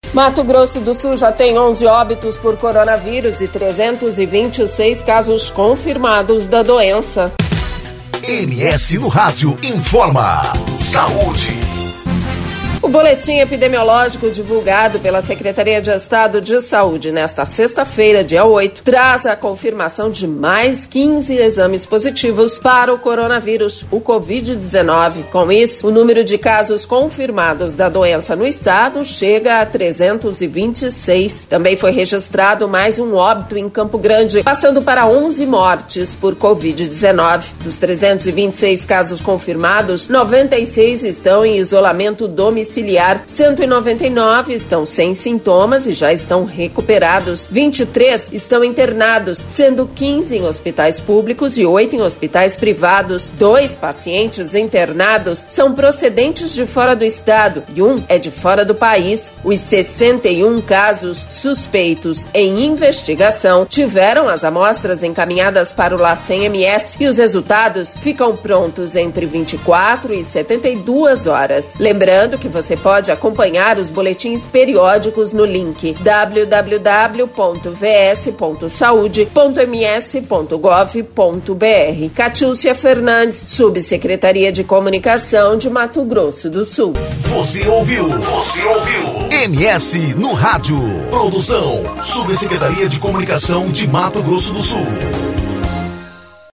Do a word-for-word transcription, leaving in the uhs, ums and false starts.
Mato Grosso do Sul já tem onze óbitos por coronavírus e trezentos e vinte e seis casos confirmados da doença. M S no Rádio informa. Saúde. O boletim epidemiológico divulgado pela Secretaria de Estado de Saúde nesta sexta-feira, dia oito, traz a confirmação de mais quinze exames positivos para o coronavírus, o covid dezenove. Com isso, o número de casos confirmados da doença no estado chega a trezentos e vinte e seis. Também foi registrado mais um óbito em Campo Grande, passando para onze mortes por covid dezenove. Dos trezentos e vinte e seis casos confirmados, noventa e seis estão em isolamento domiciliar. cento e noventa e nove estão sem sintomas e já estão recuperados. vinte e três estão internados, sendo quinze em hospitais públicos e oito em hospitais privados. Dois pacientes internados são procedentes de fora do estado e um é de fora do país. Os sessenta e um casos suspeitos em investigação tiveram as amostras encaminhadas para o LACEN M S e os resultados ficam prontos entre vinte e quatro e setenta e duas horas. Lembrando que você pode acompanhar os boletins periódicos no link w w w ponto v s ponto saude ponto m s ponto gov ponto b r. Catiúcia Fernandes, Subsecretaria de Comunicação de Mato Grosso do Sul. Você ouviu? Você ouviu? M S no Rádio. Produção, Subsecretaria de Comunicação de Mato Grosso do Sul.